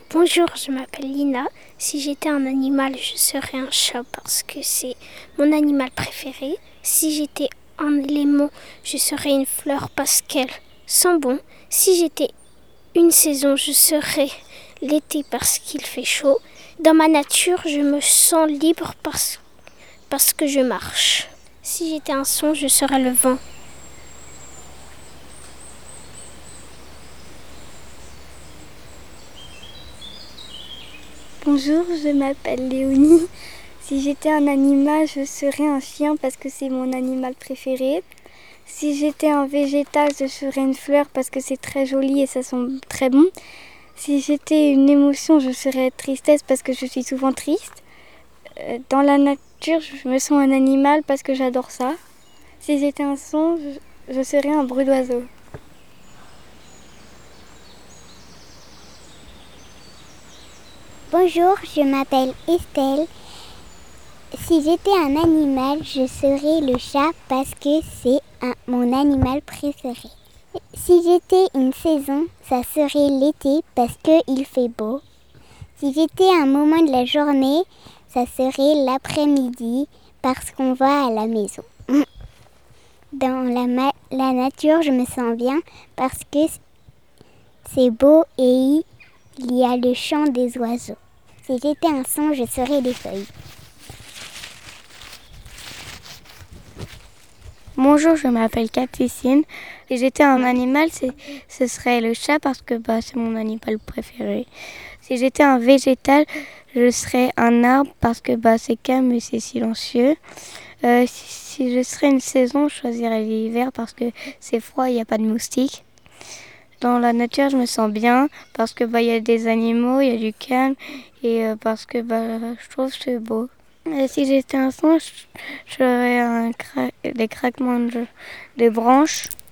Bonjour, je m'appelle Lina. Si j'étais un animal, je serais un chat parce que c'est mon animal préféré. Si j'étais un élément, je serais une fleur parce qu'elle sent bon. Si j'étais une saison, je serais l'été parce qu'il fait chaud. Dans ma nature, je me sens libre parce que je marche. Si j'étais un son, je serais le vent. Bonjour, je m'appelle Léonie. Si j'étais un animal, je serais un chien parce que c'est mon animal préféré. Si j'étais un végétal, je serais une fleur parce que c'est très joli et ça sent très bon. Si j'étais une émotion, je serais tristesse parce que je suis souvent triste. Dans la nature, je me sens un animal parce que j'adore ça. Si j'étais un son, je serais un bruit d'oiseau. Bonjour, je m'appelle Estelle. Si j'étais un animal, je serais le chat parce que c'est mon animal préféré. Si j'étais une saison, ça serait l'été parce qu'il fait beau. Si j'étais un moment de la journée, ça serait l'après-midi parce qu'on va à la maison. Dans la nature, je me sens bien parce que c'est beau et il y a le chant des oiseaux. Si j'étais un son, je serais des feuilles. Bonjour, je m'appelle Capucine. Si j'étais un animal, ce serait le chat parce que c'est mon animal préféré. Si j'étais un végétal, je serais un arbre parce que c'est calme et c'est silencieux. Si je serais une saison, je choisirais l'hiver parce que c'est froid et il n'y a pas de moustiques. Dans la nature, je me sens bien parce que y a des animaux, il y a du calme et parce que je trouve que c'est beau. Et si j'étais un son, j'aurais des craquements de branches